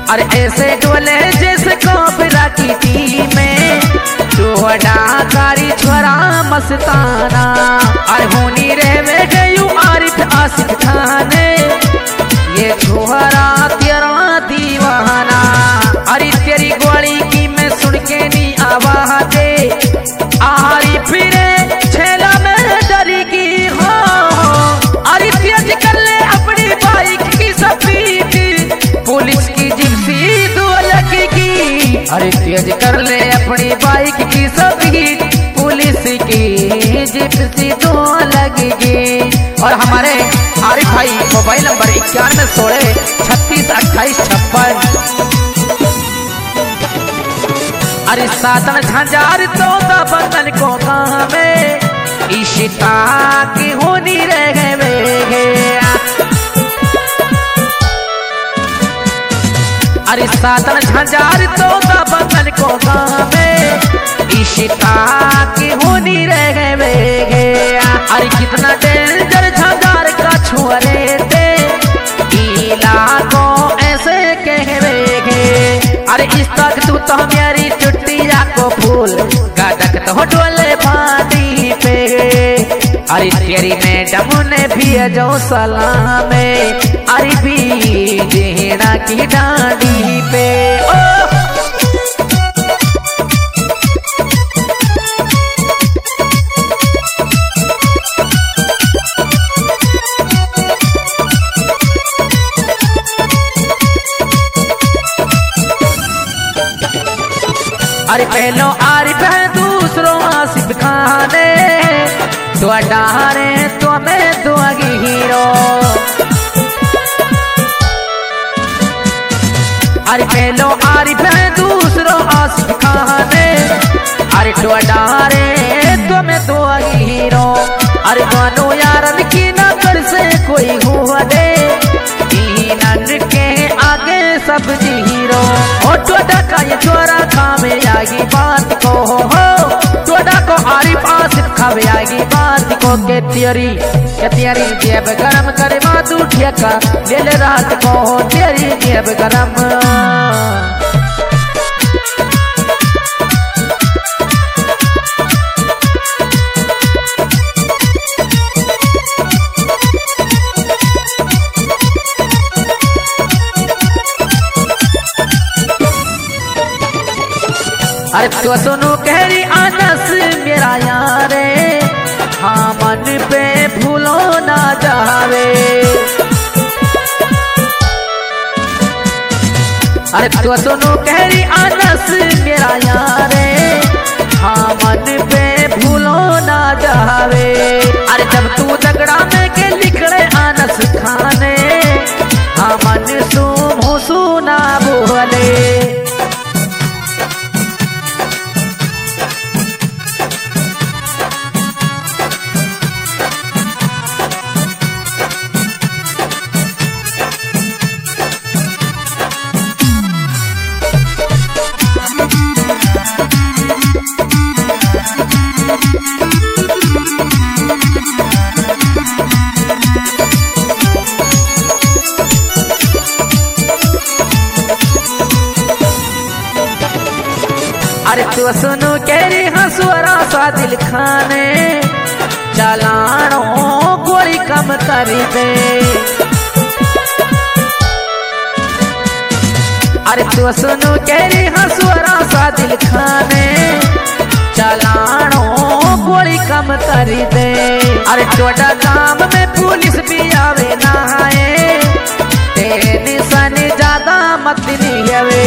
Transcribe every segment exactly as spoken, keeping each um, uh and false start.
अरे ऐसे डोले जैसे कोबरा की टीम में छोड़ा कारी छोरा मस्ताना। अरे होनी रे गयू आरिफ आशिक थाने ये छोरा तेरा दीवाना। अरे तेरी गोली की मैं सुन के नहीं आवाज़े आरिफ रे छेला में डरी की हो। अरे तेज कर ले अपनी बाइक की स्पीड पुलिस की जिप्सी दो लगेगी। अरे तेज कर ले अपनी बाइक की स्पीड पुलिस की जिप्सी दो लगेगी। और हमारे आरिफ भाई मोबाइल नंबर इक्यानवे सोलह छत्तीस अट्ठाईस छप्पन। अरे सातन झंझार तो बंधन को कहाँ में इशिता की होनी रह गए। अरे सातन झंझार तो बंधन को कहाँ में इशिता की होनी रह गए। अरे कितना डेंजर झंझार का छुअरे थे को ऐसे कहवे। अरे इस तक तू तो मेरी चुटिया को फूल गादक तो डोले पानी पे। अरे तेरी मैडम ने भी जो सलाम अरे भी जेहरा की डांडी पे। ओ अरे पहलो आरिफ है दूसरों आसिफ खाने तो डारे तो मैं दुआगी हीरो। अरे पहलो आरिफ है दूसरों आसिफ खाने अरे तो डारे तो मैं दुआगी हीरो। अरे दोनों यारन की नजर से कोई हुआ दे के आगे सब जी हीरो। ओ टोडा का ये छोरा खावे आगी बात को हो टोडा को आरिफ आसिफ खावे आगी बात को के तेरी के तेरी जेब गरम करे मातू ठेका ले ले रात को हो तेरी जेब गरम। अरे तो सुनो कहरी आनस मेरा यारे हाँ मन पे भूलो ना जावे। अरे तो सुनो कहरी आनस मेरा यारे हाँ मन पे भूलो ना जावे। अरे जब तू झगड़ा में के लिखड़े आनस खाने हाँ मन सू भूसू ना बोले। अरे तो सुनो केरी हंसुरा सा दिल खाने चलानो गोली कम कर दे। अरे तो सुनो केरी हंसुरा सा दिल खाने चलानो गोली कम कर दे। अरे टोटा काम में पुलिस भी आवे ना आए तेरे निशान ज्यादा मत नहीं आवे।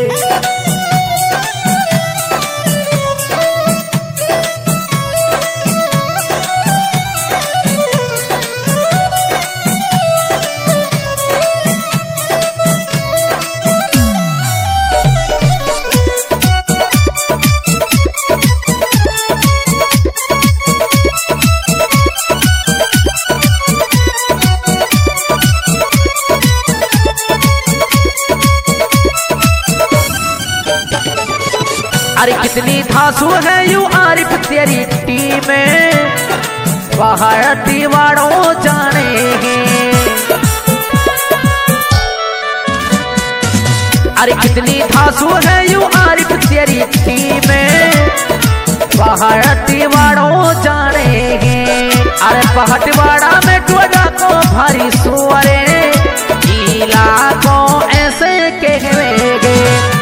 अरे कितनी धांसू है यू आरिफ तेरी टीम में बाहर दीवारों जाने हैं। अरे कितनी धांसू है यू आरिफ तेरी टीम में, पहाड़वाड़ों जानेंगे। अरे पहाड़वाड़ा में टोडा को भारी सुअरे, इलाकों ऐसे कहवेगे।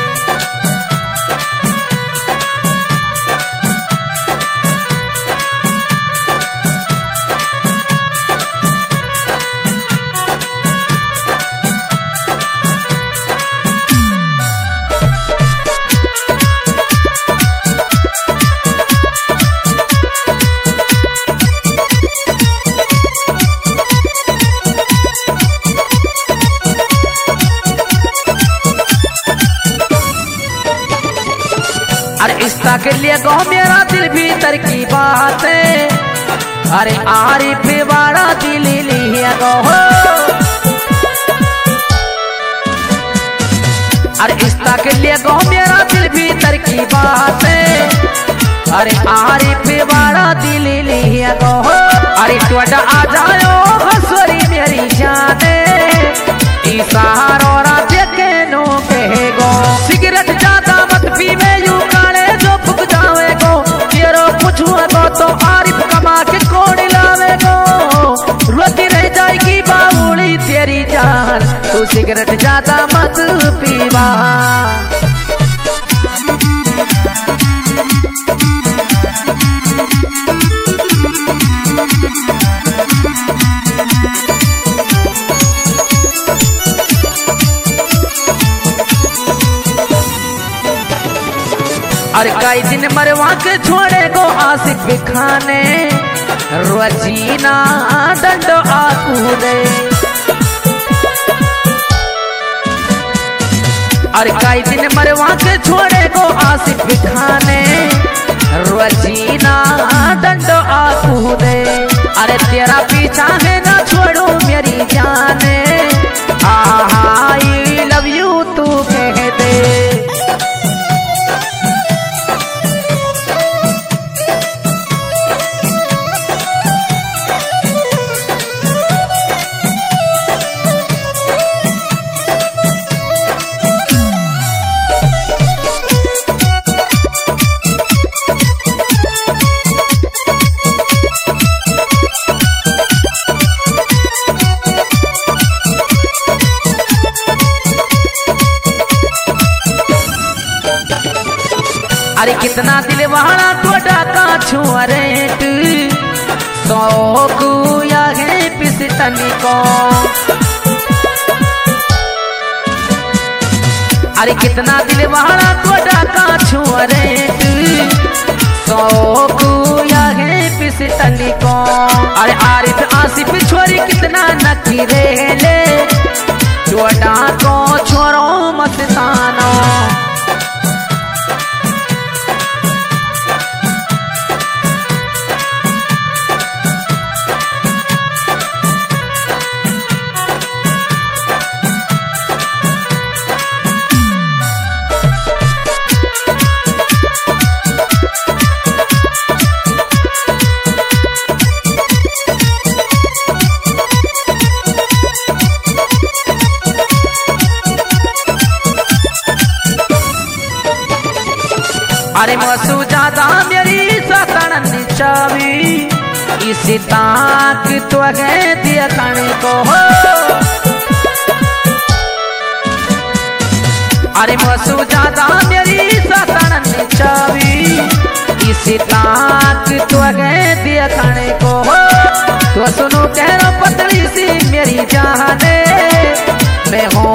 अरे इसका के लिए गो मेरा दिल भीतर की बात है। अरे आरिफ वाड़ा दिल लिया गो हो। अरे इसका के लिए गो मेरा दिल भीतर की बात है। अरे आरिफ वाड़ा दिल लिया गो हो। अरे टोडा आ जाओ हंसोरी मेरी जाने, इशारों रात के नो कहे गो। सिगरेट ज्यादा मत पीवे यू काले जो फुक जावे गो। तेरो पूछुआ गो तो आरिफ कमा के कोड़ लावे गो। रोती रह जाएगी बाबूली तेरी जान, तू सिगरेट ज्यादा मत पीवा। अरे कई दिन मरवा के छोड़े गो आसिफ खाने, रोजीना दंडो आकूदे। अरे कई दिन मरवा के छोड़े गो आसिफ खाने, रोजीना दंडो आकूदे। अरे तेरा पीछा है ना छोड़ू मेरी जाने, आई लव यू तू कह दे। अरे कितना दिल वहाना टोडा का छुअरेट, सौ कुया है पिसतनी को। अरे कितना दिल वहाना टोडा का छुअरेट, सौ कुया है पिसतनी को। अरे आरिफ आसिफ छोरी कितना नखी रेले, टोडा को छोरो मस्ताना। अरे मसू ज्यादा मेरी सतन चावी, इस ताक तो गए दिया खाने को हो। अरे मसू ज्यादा मेरी सतन चावी, इस ताक तो गए दिया खाने को हो। तो सुनो कह रहा पतली सी मेरी जाने, मैं हूँ